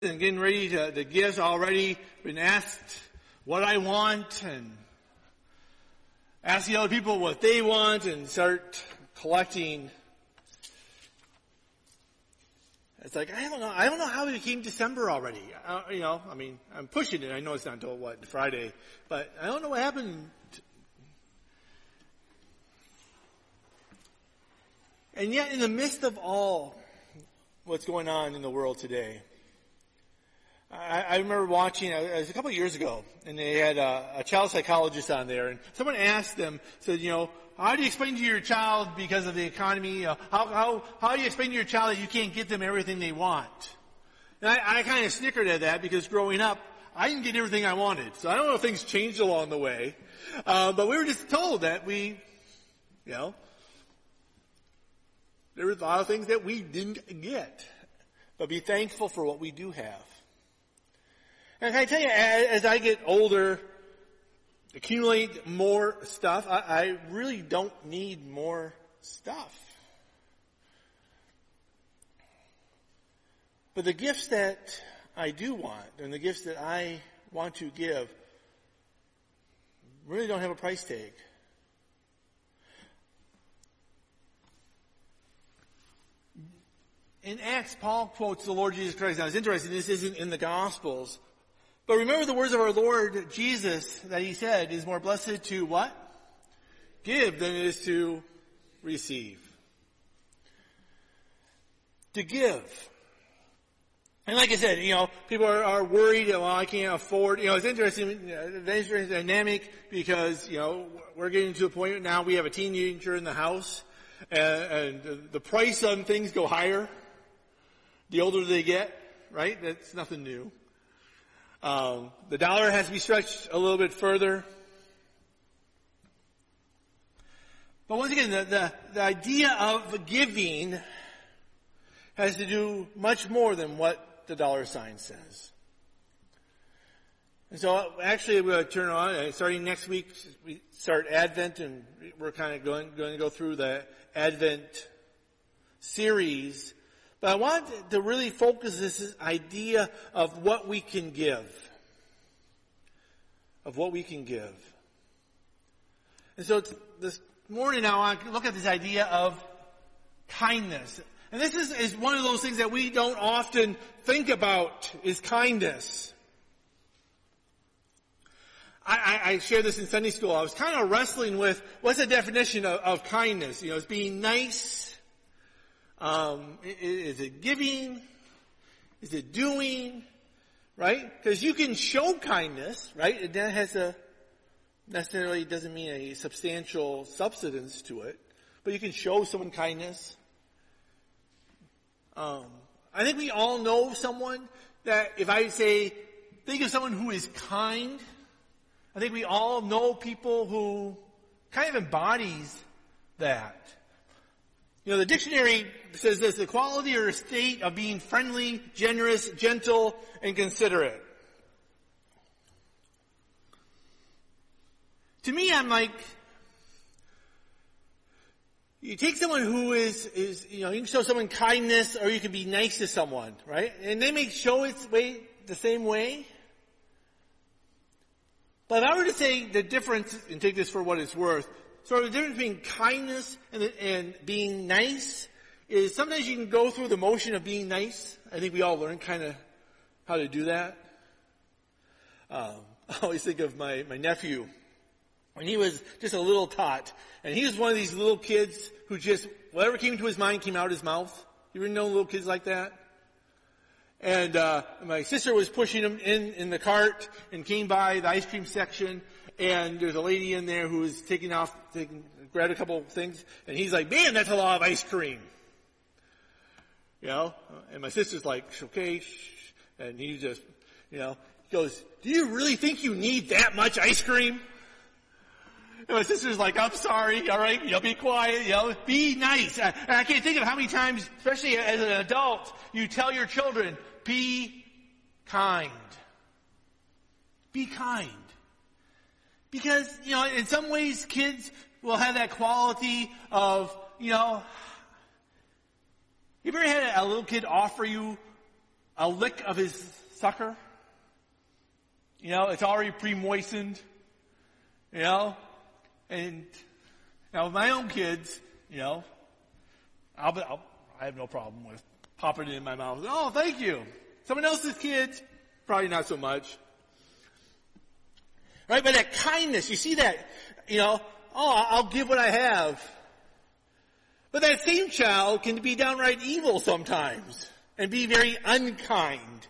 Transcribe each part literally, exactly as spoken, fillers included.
and getting ready to, the gifts already been asked what I want and asking other people what they want and start collecting. It's like, I don't know, I don't know how it became December already. Uh, you know, I mean, I'm pushing it. I know it's not until what, Friday, but I don't know what happened. And yet in the midst of all what's going on in the world today, I, I remember watching, it was a couple of years ago, and they had a, a child psychologist on there, and someone asked them, said, you know, how do you explain to your child because of the economy, uh, how, how, how do you explain to your child that you can't get them everything they want? And I, I kind of snickered at that because growing up, I didn't get everything I wanted. So I don't know if things changed along the way. Uh, but we were just told that we, you know, there were a lot of things that we didn't get. But be thankful for what we do have. And can I tell you, as I get older, accumulate more stuff, I, I really don't need more stuff. But the gifts that I do want, and the gifts that I want to give, really don't have a price tag. In Acts, Paul quotes the Lord Jesus Christ. Now, it's interesting, this isn't in the Gospels. But remember the words of our Lord Jesus that he said, is more blessed to what? Give than it is to receive. To give. And like I said, you know, people are, are worried, well, I can't afford, you know, it's interesting, it's interesting dynamic because, you know, we're getting to a point now we have a teenager in the house and, and the price on things go higher the older they get, right? That's nothing new. Um, the dollar has to be stretched a little bit further. But once again, the, the, the idea of giving has to do much more than what the dollar sign says. And so actually we're going to turn on, starting next week, we start Advent, and we're kind of going, going to go through the Advent series. But I want to really focus this idea of what we can give. Of what we can give. And so this morning now I want to look at this idea of kindness. And this is, is one of those things that we don't often think about, is kindness. I, I, I shared this in Sunday school. I was kind of wrestling with what's the definition of, of kindness. You know, it's being nice. Um, is it giving? Is it doing? Right? Because you can show kindness, right? And that has a, necessarily doesn't mean a substantial substance to it. But you can show someone kindness. Um, I think we all know someone that if I say, think of someone who is kind, I think we all know people who kind of embodies that. You know, the dictionary says this, the quality or state of being friendly, generous, gentle, and considerate. To me, I'm like, you take someone who is, is, you know, you can show someone kindness or you can be nice to someone, right? And they may show its way the same way. But if I were to say the difference, and take this for what it's worth, so the difference between kindness and, and being nice is sometimes you can go through the motion of being nice. I think we all learn kind of how to do that. Um, I always think of my, my nephew when he was just a little tot. And he was one of these little kids who just, whatever came to his mind came out his mouth. You ever know little kids like that? And uh my sister was pushing him in, in the cart and came by the ice cream section. And there's a lady in there who was taking off, taking, grabbed a couple of things, and he's like, man, that's a lot of ice cream. You know? And my sister's like, okay, shh. And he just, you know, he goes, do you really think you need that much ice cream? And my sister's like, I'm sorry, all right, you know, be quiet, you know, be nice. And I can't think of how many times, especially as an adult, you tell your children, be kind. Be kind. Because, you know, in some ways kids will have that quality of, you know, you ever had a little kid offer you a lick of his sucker. You know, it's already pre-moistened. You know, and now with my own kids, you know, I'll, be, I'll I have no problem with popping it in my mouth. Oh, thank you. Someone else's kids, probably not so much. Right? But that kindness, you see that, you know, oh, I'll give what I have. But that same child can be downright evil sometimes and be very unkind.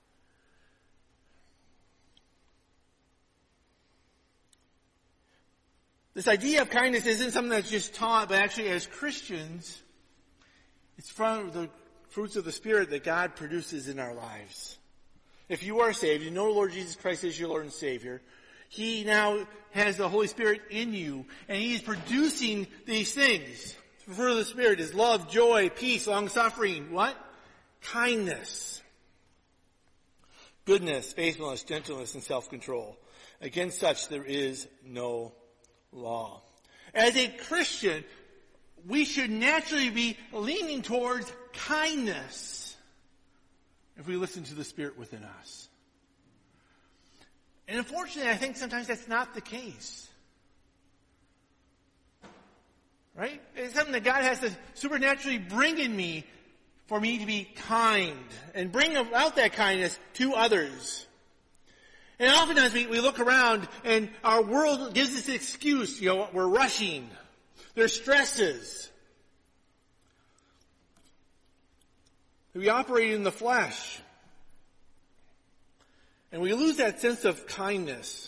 This idea of kindness isn't something that's just taught, but actually as Christians, it's from the fruits of the Spirit that God produces in our lives. If you are saved, you know the Lord Jesus Christ is your Lord and Savior, He now has the Holy Spirit in you, and He is producing these things. The fruit of the Spirit is love, joy, peace, long-suffering, what? Kindness, goodness, faithfulness, gentleness, and self-control. Against such there is no law. As a Christian, we should naturally be leaning towards kindness if we listen to the Spirit within us. And unfortunately, I think sometimes that's not the case. Right? It's something that God has to supernaturally bring in me for me to be kind and bring out that kindness to others. And oftentimes we, we look around and our world gives us an excuse. You know, we're rushing. There's stresses. We operate in the flesh. And we lose that sense of kindness.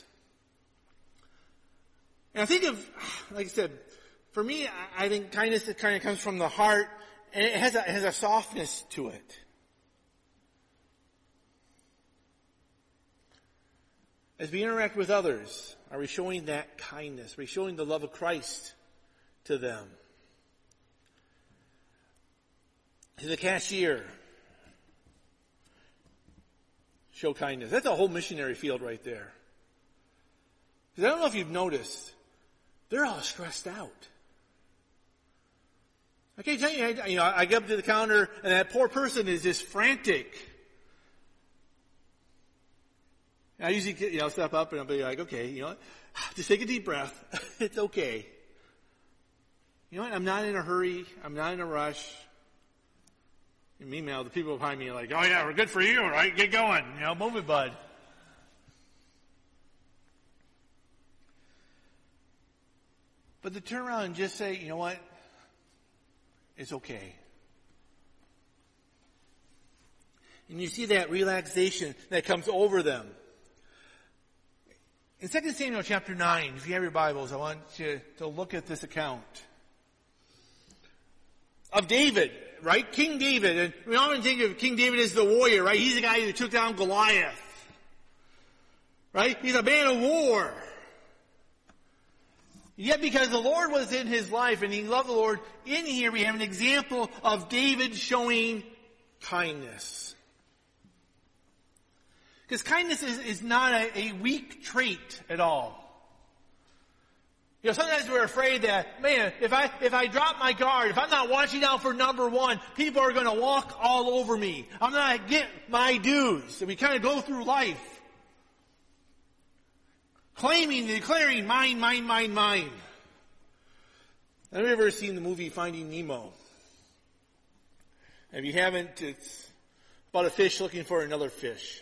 And I think of, like I said, for me, I think kindness kind of comes from the heart, and it has a, it has a softness to it. As we interact with others, are we showing that kindness? Are we showing the love of Christ to them? To the cashier, show kindness. That's a whole missionary field right there. Because I don't know if you've noticed, they're all stressed out. I can't tell you, I, you know, I get up to the counter and that poor person is just frantic. I usually, you know, step up and I'll be like, okay, you know what? Just take a deep breath. It's okay. You know what? I'm not in a hurry. I'm not in a rush. And meanwhile, the people behind me are like, oh yeah, we're good for you, right? Get going. You know, move it, bud. But to turn around and just say, you know what? It's okay. And you see that relaxation that comes over them. In Second Samuel chapter nine, if you have your Bibles, I want you to look at this account of David, right? King David. And we often think of King David as the warrior, right? He's the guy who took down Goliath. Right? He's a man of war. Yet because the Lord was in his life and he loved the Lord, in here we have an example of David showing kindness. Because kindness is, is not a, a weak trait at all. You know, sometimes we're afraid that, man, if I, if I drop my guard, if I'm not watching out for number one, people are going to walk all over me. I'm not going to get my dues. And we kind of go through life claiming, declaring, mine, mine, mine, mine. Have you ever seen the movie Finding Nemo? If you haven't, it's about a fish looking for another fish.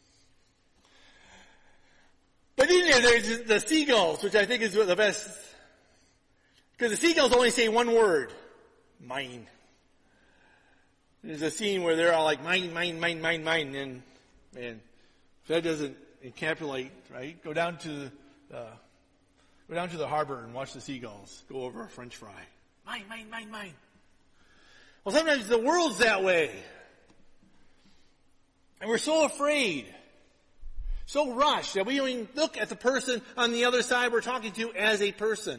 But in there, there's the seagulls, which I think is the best. Because the seagulls only say one word. Mine. There's a scene where they're all like, mine, mine, mine, mine, mine. And, man, if that doesn't encapsulate, right? Go down to uh, go down to the harbor and watch the seagulls go over a French fry. Mine, mine, mine, mine. Well, sometimes the world's that way. And we're so afraid. So rushed that we don't even look at the person on the other side we're talking to as a person.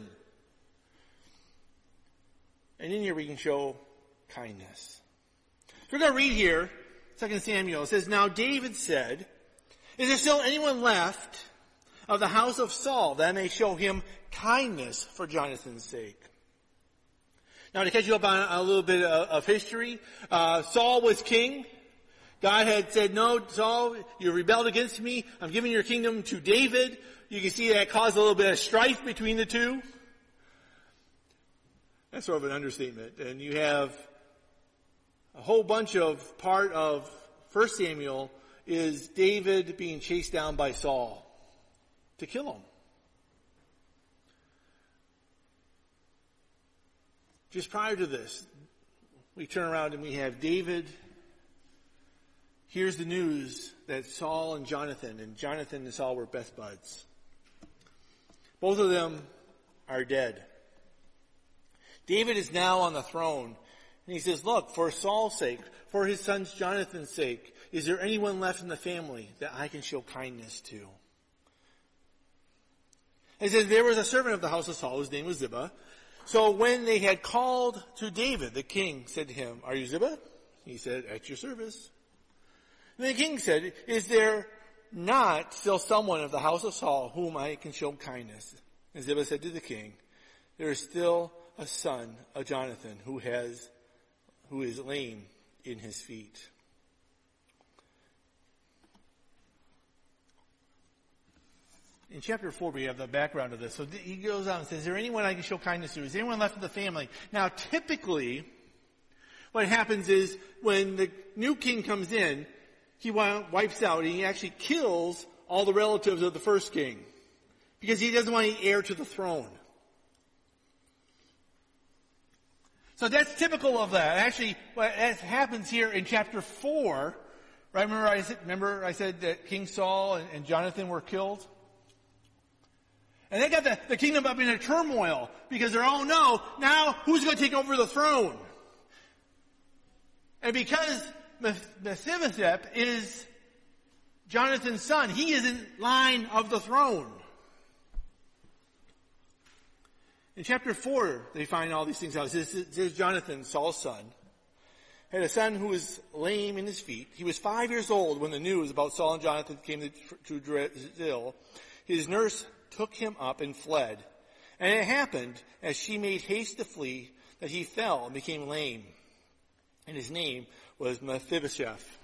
And in here we can show kindness. We're going to read here, Second Samuel. It says, now David said, is there still anyone left of the house of Saul that I may show him kindness for Jonathan's sake? Now to catch you up on a little bit of history, uh, Saul was king. God had said, no, Saul, you rebelled against me. I'm giving your kingdom to David. You can see that caused a little bit of strife between the two. That's sort of an understatement. And you have a whole bunch of part of First Samuel is David being chased down by Saul to kill him. Just prior to this, we turn around and we have David. Here's the news that Saul and Jonathan, and Jonathan and Saul were best buds. Both of them are dead. David is now on the throne, and he says, look, for Saul's sake, for his son Jonathan's sake, is there anyone left in the family that I can show kindness to? And he says, there was a servant of the house of Saul, whose name was Ziba. So when they had called to David, the king said to him, are you Ziba? He said, at your service. And the king said, is there not still someone of the house of Saul whom I can show kindness? And Ziba said to the king, there is still a son of Jonathan who has, who is lame in his feet. In chapter four, we have the background of this. So he goes on and says, is there anyone I can show kindness to? Is there anyone left in the family? Now, typically, what happens is when the new king comes in, he wipes out, and he actually kills all the relatives of the first king because he doesn't want any heir to the throne. So that's typical of that. Actually, what happens here in chapter four, right? Remember I said, remember I said that King Saul and, and Jonathan were killed? And they got the, the kingdom up in a turmoil because they're all, no, now who's going to take over the throne? And because Mephibosheth is Jonathan's son, he is in line of the throne. In chapter four, they find all these things out. It says, there's Jonathan, Saul's son, had a son who was lame in his feet. He was five years old when the news about Saul and Jonathan came to, to Israel. His nurse took him up and fled. And it happened, as she made haste to flee, that he fell and became lame. And his name was Mephibosheth.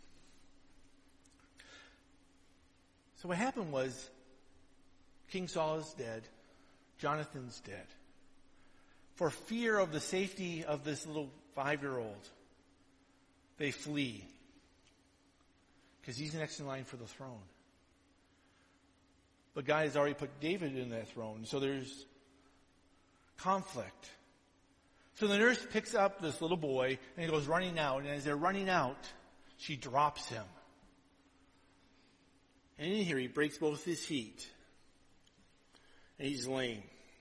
So what happened was, King Saul is dead. Jonathan's dead. For fear of the safety of this little five-year-old, they flee. Because he's next in line for the throne. But God has already put David in that throne, so there's conflict. So the nurse picks up this little boy, and he goes running out, and as they're running out, she drops him. And in here, he breaks both his feet. And he's lame.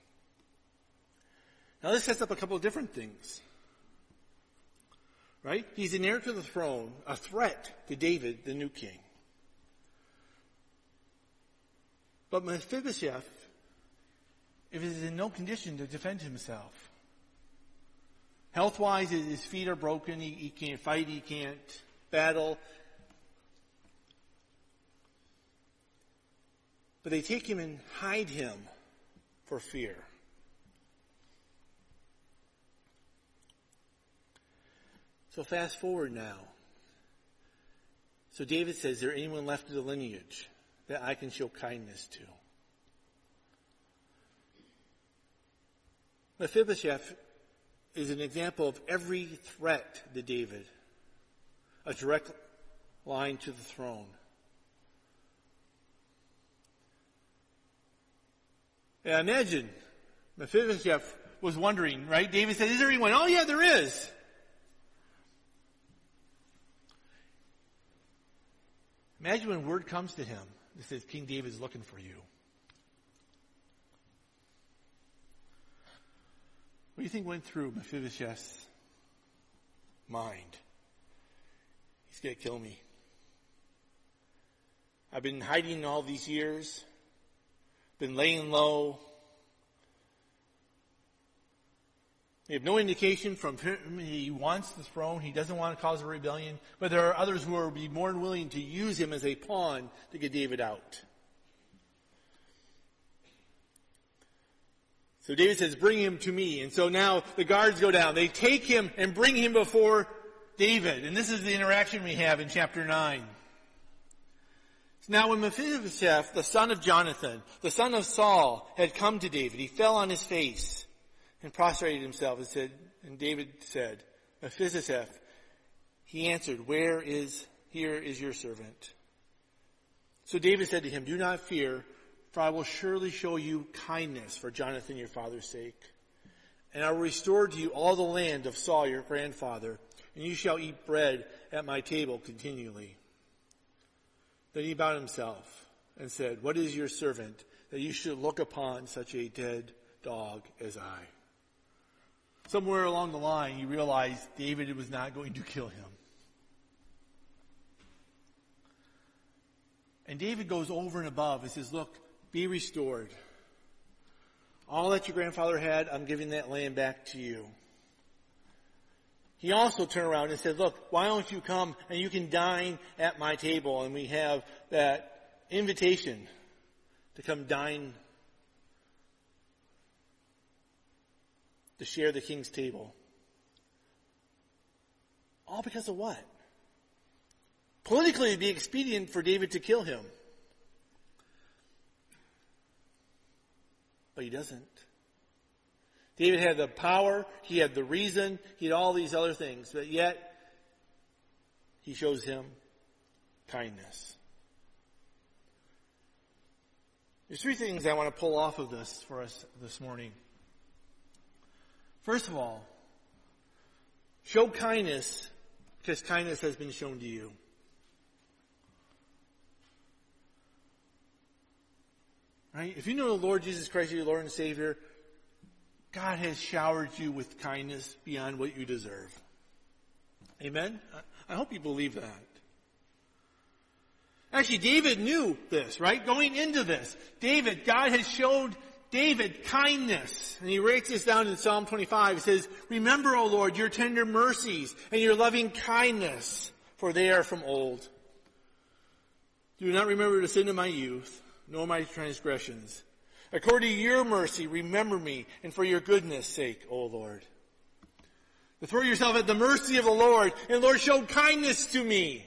Now this sets up a couple of different things. Right? He's an heir to the throne, a threat to David, the new king. But Mephibosheth, if is in no condition to defend himself. Health-wise, his feet are broken. He, he can't fight. He can't battle. But they take him and hide him for fear. So fast forward now. So David says, is there anyone left of the lineage that I can show kindness to? Mephibosheth is an example of every threat to David. A direct line to the throne. Yeah, imagine Mephibosheth was wondering, right? David said, is there anyone? Oh yeah, there is. Imagine when word comes to him that says King David is looking for you. What do you think went through Mephibosheth's mind? He's going to kill me. I've been hiding all these years. Been laying low. We have no indication from him he wants the throne. He doesn't want to cause a rebellion. But there are others who will be more than willing to use him as a pawn to get David out. So David says, bring him to me. And so now the guards go down. They take him and bring him before David, and this is the interaction we have in chapter nine. Now when Mephibosheth, the son of Jonathan, the son of Saul, had come to David, he fell on his face and prostrated himself and said, and David said, Mephibosheth, he answered, where is, here is your servant. So David said to him, do not fear, for I will surely show you kindness for Jonathan your father's sake. And I will restore to you all the land of Saul your grandfather, and you shall eat bread at my table continually. Then he bowed himself and said, what is your servant that you should look upon such a dead dog as I? Somewhere along the line, you realize David was not going to kill him. And David goes over and above and says, look, be restored. All that your grandfather had, I'm giving that land back to you. He also turned around and said, look, why don't you come and you can dine at my table? And we have that invitation to come dine, to share the king's table. All because of what? Politically, it'd be expedient for David to kill him. But he doesn't. David had the power, he had the reason, he had all these other things, but yet he shows him kindness. There's three things I want to pull off of this for us this morning. First of all, show kindness because kindness has been shown to you. Right? If you know the Lord Jesus Christ, your Lord and Savior, God has showered you with kindness beyond what you deserve. Amen? I hope you believe that. Actually, David knew this, right? Going into this, David, God has showed David kindness. And he writes this down in Psalm twenty-five. It says, remember, O Lord, your tender mercies and your loving kindness, for they are from old. Do not remember the sin of my youth, nor my transgressions. According to your mercy, remember me, and for your goodness' sake, O Lord. To throw yourself at the mercy of the Lord, and the Lord showed kindness to me.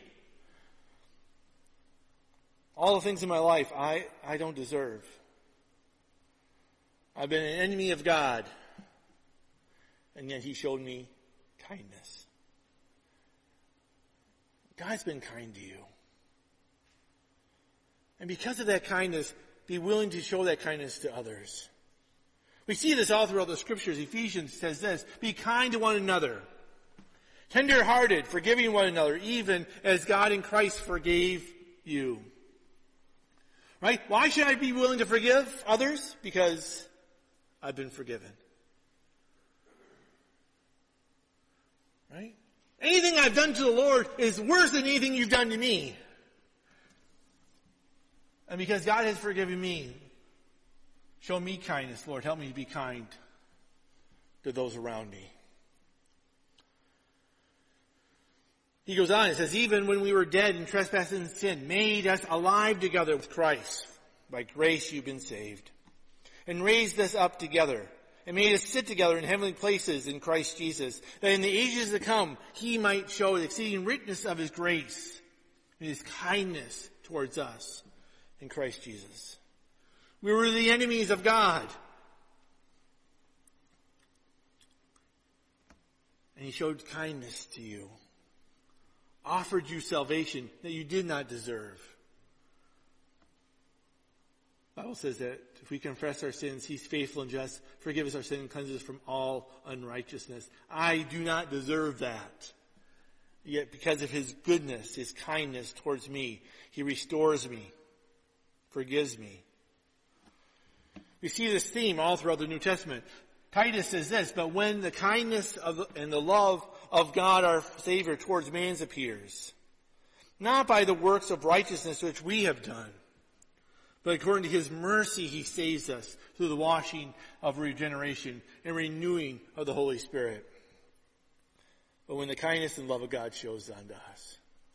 All the things in my life I, I don't deserve. I've been an enemy of God, and yet he showed me kindness. God's been kind to you. And because of that kindness, be willing to show that kindness to others. We see this all throughout the scriptures. Ephesians says this, be kind to one another, tender-hearted, forgiving one another, even as God in Christ forgave you. Right? Why should I be willing to forgive others? Because I've been forgiven. Right? Anything I've done to the Lord is worse than anything you've done to me. And because God has forgiven me, show me kindness, Lord. Help me to be kind to those around me. He goes on and says, even when we were dead in trespasses and sin, made us alive together with Christ. By grace you've been saved. And raised us up together. And made us sit together in heavenly places in Christ Jesus. That in the ages to come, he might show the exceeding richness of his grace. And his kindness towards us. In Christ Jesus. We were the enemies of God. And he showed kindness to you. Offered you salvation that you did not deserve. The Bible says that if we confess our sins, he's faithful and just, forgive us our sin and cleanse us from all unrighteousness. I do not deserve that. Yet because of his goodness, his kindness towards me, he restores me. Forgives me. We see this theme all throughout the New Testament. Titus says this, but when the kindness of and the love of God our Savior towards man appears, not by the works of righteousness which we have done, but according to his mercy he saves us through the washing of regeneration and renewing of the Holy Spirit. But when the kindness and love of God shows unto us,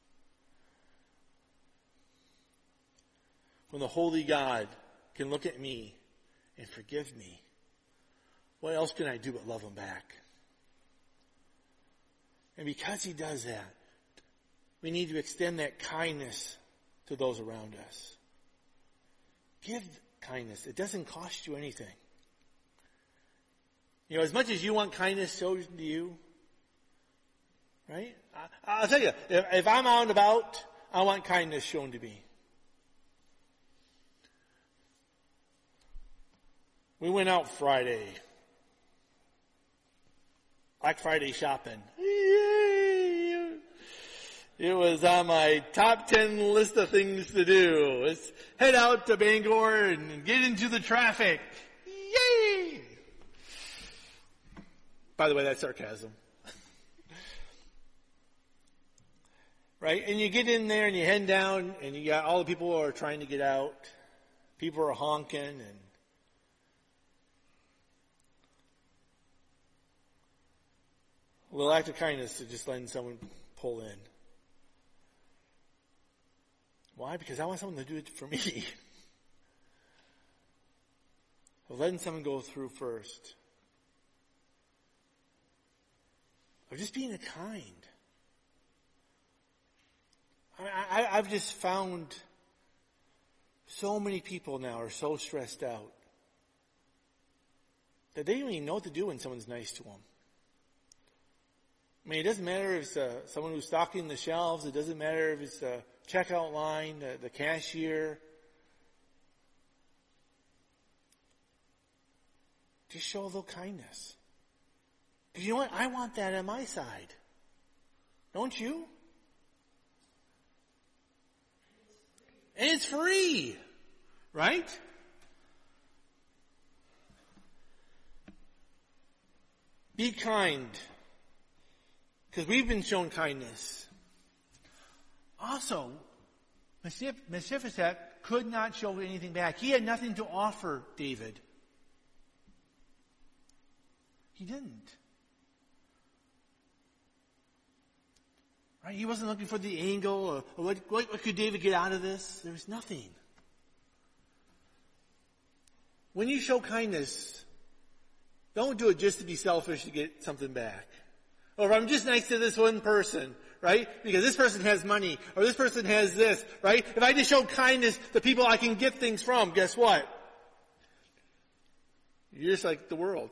when the holy God can look at me and forgive me, what else can I do but love him back? And because he does that, we need to extend that kindness to those around us. Give kindness. It doesn't cost you anything. You know, as much as you want kindness shown to you, right? I, I'll tell you, if, if I'm out and about, I want kindness shown to me. We went out Friday. Black Friday shopping. Yay! It was on my top ten list of things to do. Let's head out to Bangor and get into the traffic. Yay! By the way, that's sarcasm. Right? And you get in there and you head down and you got all the people who are trying to get out. People are honking and a little act of kindness to just letting someone pull in. Why? Because I want someone to do it for me. Of letting someone go through first. Or just being a kind. I, I, I've just found so many people now are so stressed out that they don't even know what to do when someone's nice to them. I mean, it doesn't matter if it's uh, someone who's stocking the shelves. It doesn't matter if it's the checkout line, the, the cashier. Just show a little kindness. Because you know what? I want that on my side. Don't you? And it's free. Right? Be kind. Because we've been shown kindness. Also, Mephibosheth could not show anything back. He had nothing to offer David. He didn't. Right? He wasn't looking for the angle or, or what, what, what could David get out of this? There was nothing. When you show kindness, don't do it just to be selfish to get something back. Or if I'm just nice to this one person, right? Because this person has money, or this person has this, right? If I just show kindness to people I can get things from, guess what? You're just like the world.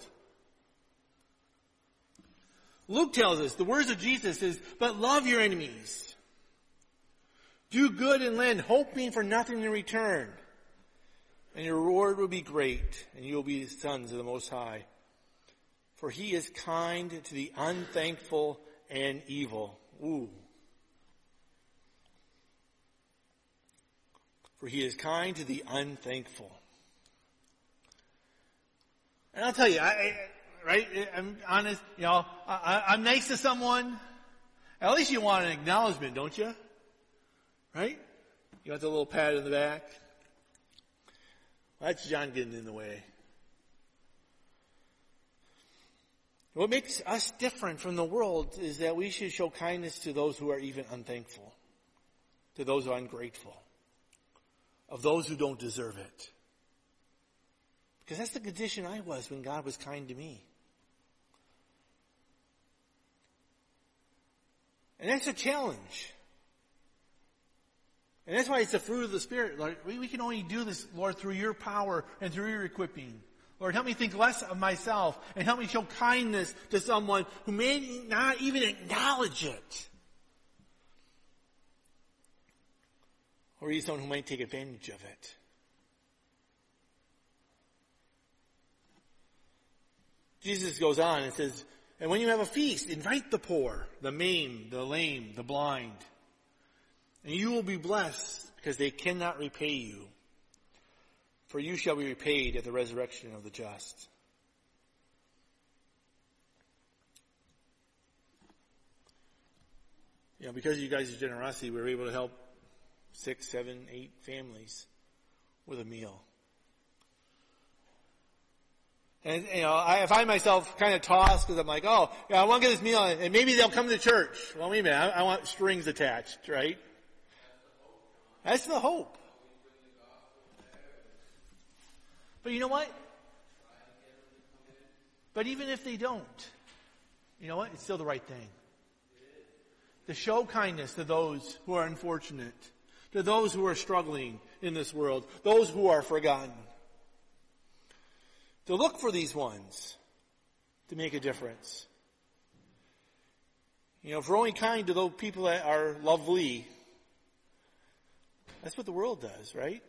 Luke tells us, the words of Jesus is, but love your enemies. Do good and lend, hoping for nothing in return. And your reward will be great, and you will be sons of the Most High. For he is kind to the unthankful and evil. Ooh. For he is kind to the unthankful. And I'll tell you, I, I, right, I'm honest, you know, I, I'm nice to someone. At least you want an acknowledgement, don't you? Right? You want the little pat in the back? Well, that's John getting in the way. What makes us different from the world is that we should show kindness to those who are even unthankful, to those who are ungrateful, of those who don't deserve it. Because that's the condition I was when God was kind to me. And that's a challenge. And that's why it's the fruit of the Spirit. Lord, we, we can only do this, Lord, through your power and through your equipping. Lord, help me think less of myself and help me show kindness to someone who may not even acknowledge it. Or even someone who might take advantage of it. Jesus goes on and says, and when you have a feast, invite the poor, the maimed, the lame, the blind. And you will be blessed because they cannot repay you. For you shall be repaid at the resurrection of the just. You know, because of you guys' generosity, we were able to help six, seven, eight families with a meal. And, you know, I find myself kind of tossed because I'm like, oh, yeah, I want to get this meal, and maybe they'll come to church. Well, wait a minute, I, I want strings attached, right? That's the hope. But you know what? But even if they don't, you know what? It's still the right thing. to show kindness to those who are unfortunate, to those who are struggling in this world, those who are forgotten. To look for these ones to make a difference. You know, if we're only kind to those people that are lovely, that's what the world does, right?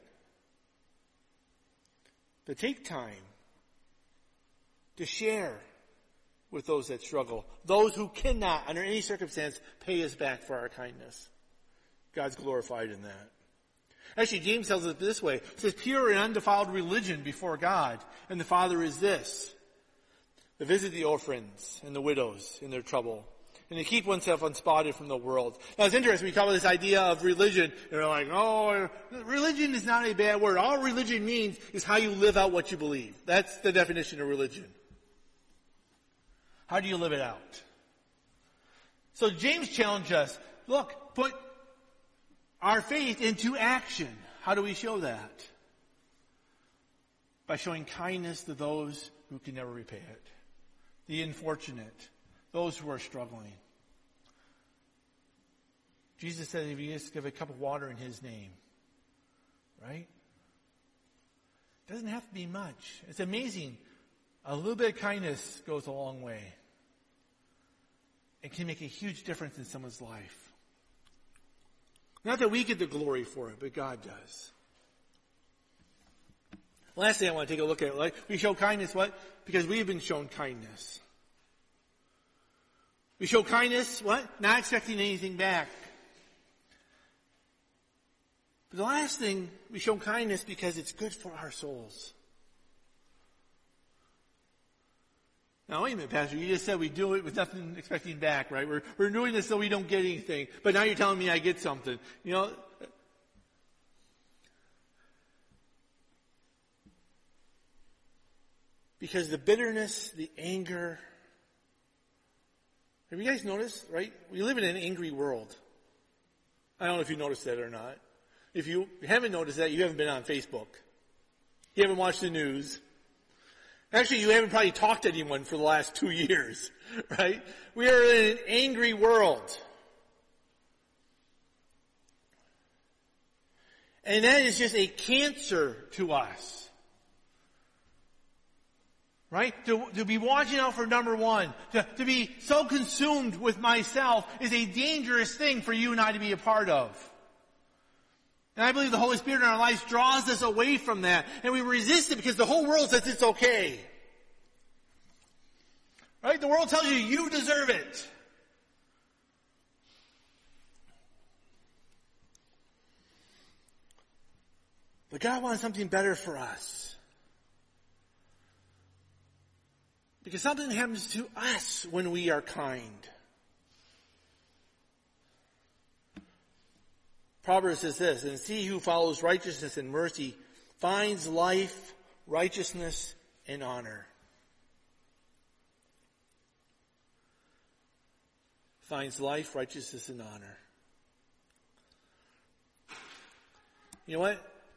But take time to share with those that struggle, those who cannot, under any circumstance, pay us back for our kindness. God's glorified in that. Actually, James tells it this way. It says, pure and undefiled religion before God and the Father is this: to visit the orphans and the widows in their trouble, and to keep oneself unspotted from the world. Now, it's interesting. We talk about this idea of religion, and we're like, oh, religion is not a bad word. All religion means is how you live out what you believe. That's the definition of religion. How do you live it out? So James challenged us, look, put our faith into action. How do we show that? By showing kindness to those who can never repay it. The unfortunate. Those who are struggling. Jesus said if you just give a cup of water in His name. Right? It doesn't have to be much. It's amazing. A little bit of kindness goes a long way. It can make a huge difference in someone's life. Not that we get the glory for it, but God does. Last thing I want to take a look at, like, we show kindness, what? Because we have been shown kindness. We show kindness, what? Not expecting anything back. But the last thing, we show kindness because it's good for our souls. Now, wait a minute, Pastor. You just said we do it with nothing expecting back, right? We're, we're doing this so we don't get anything. But now you're telling me I get something. You know, because the bitterness, the anger. Have you guys noticed, right? We live in an angry world. I don't know if you noticed that or not. If you haven't noticed that, you haven't been on Facebook. You haven't watched the news. Actually, you haven't probably talked to anyone for the last two years, right? We are in an angry world. And that is just a cancer to us. Right? To, to be watching out for number one, to, to be so consumed with myself is a dangerous thing for you and I to be a part of. And I believe the Holy Spirit in our lives draws us away from that. And we resist it because the whole world says it's okay. Right? The world tells you you deserve it. But God wants something better for us. Because something happens to us when we are kind. Proverbs says this, and he who follows righteousness and mercy finds life, righteousness, and honor. Finds life, righteousness, and honor. You know what?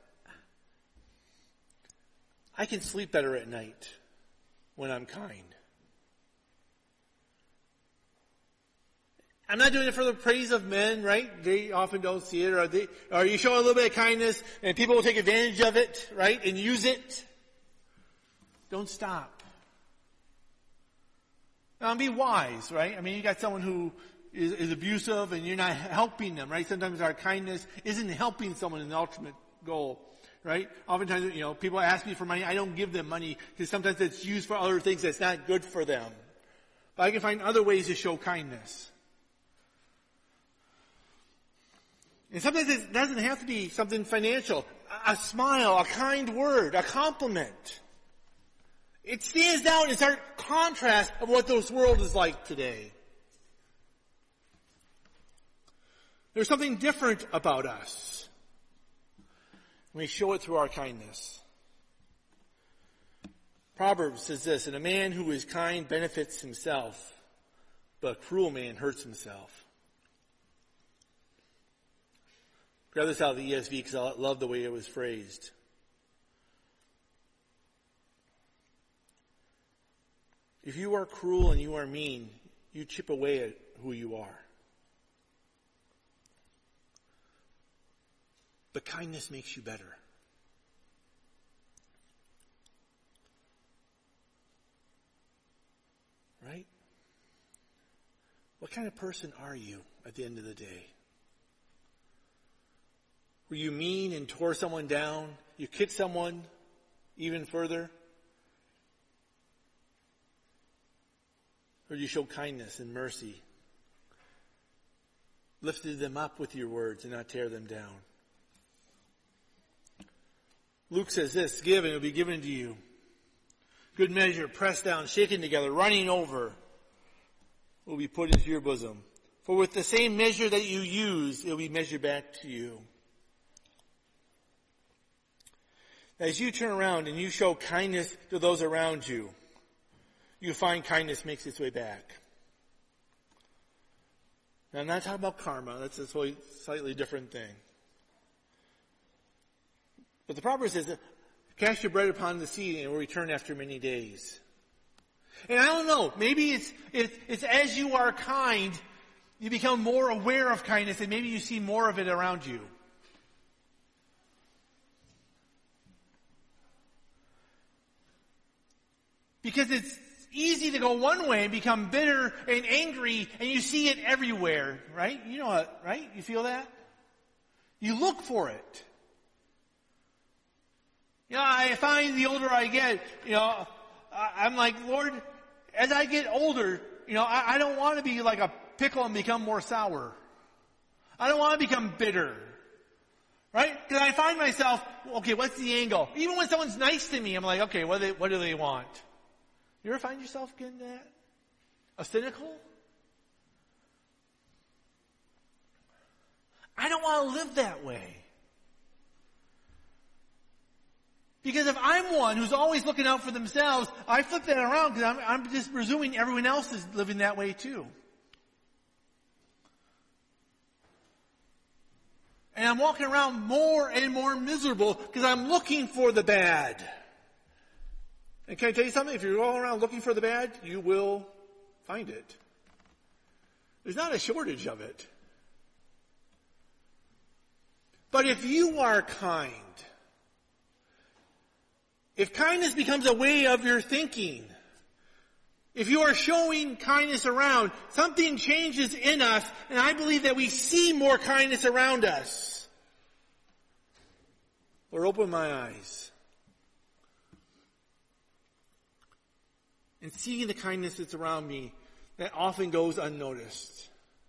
I can sleep better at night when I'm kind. I'm not doing it for the praise of men, right? They often don't see it. Or, they, or you show a little bit of kindness and people will take advantage of it, right? And use it. Don't stop. Now, be wise, right? I mean, you got someone who is, is abusive and you're not helping them, right? Sometimes our kindness isn't helping someone in the ultimate goal, right? Oftentimes, you know, people ask me for money. I don't give them money because sometimes it's used for other things that's not good for them. But I can find other ways to show kindness. And sometimes it doesn't have to be something financial. A smile, a kind word, a compliment. It stands out in stark contrast of what this world is like today. There's something different about us. We show it through our kindness. Proverbs says this, and a man who is kind benefits himself, but a cruel man hurts himself. Grab this out of the E S V because I love the way it was phrased. If you are cruel and you are mean, you chip away at who you are. But kindness makes you better. Right? What kind of person are you at the end of the day? Were you mean and tore someone down? You kicked someone even further? Or you showed kindness and mercy? Lifted them up with your words and not tear them down? Luke says this, give and it will be given to you. Good measure, pressed down, shaken together, running over, will be put into your bosom. For with the same measure that you use, it will be measured back to you. As you turn around and you show kindness to those around you, you find kindness makes its way back. Now, I'm not talking about karma. That's a slightly different thing. But the proverb says, cast your bread upon the sea and it will return after many days. And I don't know, maybe it's, it's, it's as you are kind, you become more aware of kindness and maybe you see more of it around you. Because it's easy to go one way and become bitter and angry and you see it everywhere, right? You know what, right? You feel that? You look for it. You know, I find the older I get, you know, I'm like, Lord, as I get older, you know, I, I don't want to be like a pickle and become more sour. I don't want to become bitter. Right? Because I find myself, okay, what's the angle? Even when someone's nice to me, I'm like, okay, what do they, what do they want? You ever find yourself getting that? A cynical? I don't want to live that way. Because if I'm one who's always looking out for themselves, I flip that around because I'm, I'm just presuming everyone else is living that way too. And I'm walking around more and more miserable because I'm looking for the bad. And can I tell you something? If you're all around looking for the bad, you will find it. There's not a shortage of it. But if you are kind, if kindness becomes a way of your thinking, if you are showing kindness around, something changes in us, and I believe that we see more kindness around us. Lord, open my eyes. And seeing the kindness that's around me that often goes unnoticed.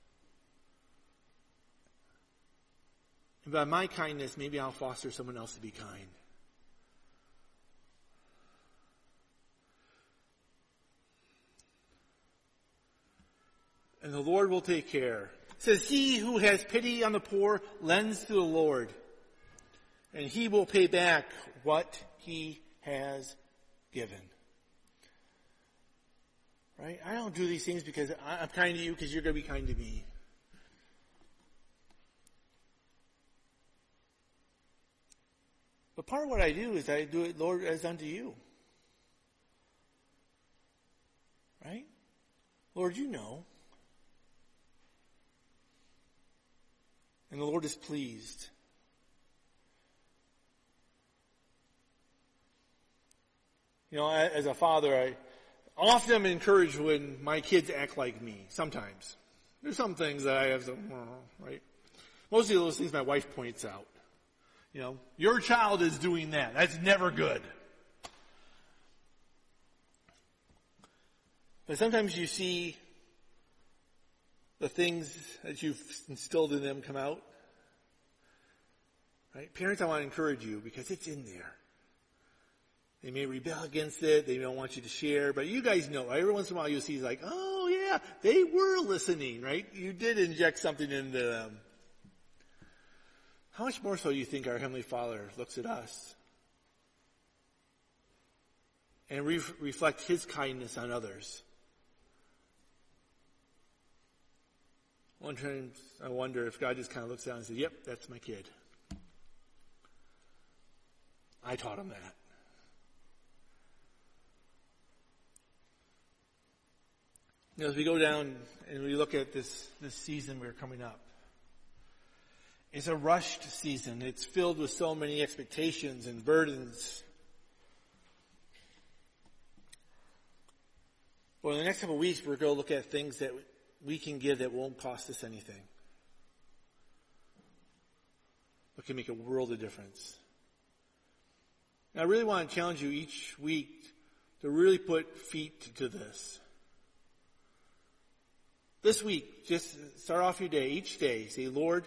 And by my kindness, maybe I'll foster someone else to be kind. And the Lord will take care. It says, he who has pity on the poor lends to the Lord, and he will pay back what he has given. Right? I don't do these things because I'm kind to you because you're going to be kind to me. But part of what I do is I do it, Lord, as unto you. Right? Lord, you know. And the Lord is pleased. You know, as a father, I often am encouraged when my kids act like me. Sometimes. There's some things that I have to, right? Most of those things my wife points out. You know, your child is doing that. That's never good. But sometimes you see the things that you've instilled in them come out. Right? Parents, I want to encourage you because it's in there. They may rebel against it. They don't want you to share. But you guys know, every once in a while you'll see like, oh yeah, they were listening, right? You did inject something into them. How much more so do you think our Heavenly Father looks at us and re- reflect His kindness on others? One time I wonder if God just kind of looks down and says, yep, that's my kid. I taught him that. You know, as we go down and we look at this, this season we're coming up, it's a rushed season. It's filled with so many expectations and burdens. Well, in the next couple of weeks, we're going to look at things that we can give that won't cost us anything, but can make a world of difference. And I really want to challenge you each week to really put feet to this. This week, just start off your day, each day, say, Lord,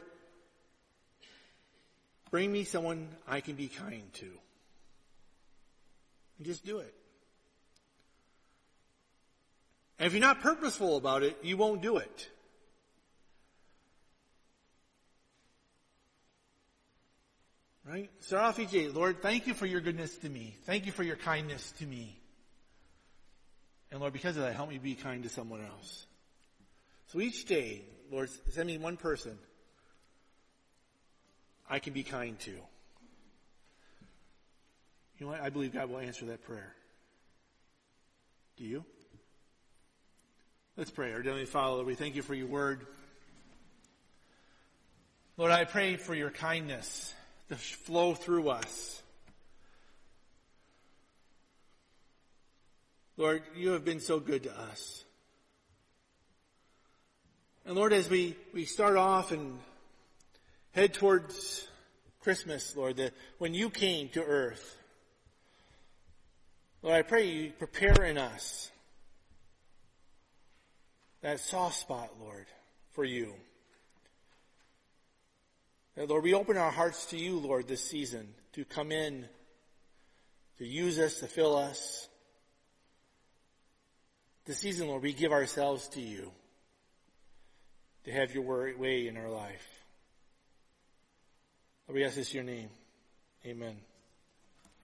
bring me someone I can be kind to. And just do it. And if you're not purposeful about it, you won't do it. Right? Start off each day. Lord, thank you for your goodness to me. Thank you for your kindness to me. And Lord, because of that, help me be kind to someone else. So each day, Lord, send me one person I can be kind to. You know what? I believe God will answer that prayer. Do you? Let's pray. Our Heavenly Father, we thank you for your word. Lord, I pray for your kindness to flow through us. Lord, you have been so good to us. And Lord, as we, we start off and head towards Christmas, Lord, that when you came to earth, Lord, I pray you prepare in us that soft spot, Lord, for you. That, Lord, we open our hearts to you, Lord, this season to come in, to use us, to fill us. This season, Lord, we give ourselves to you to have your way in our life. Lord, we ask this in your name. Amen.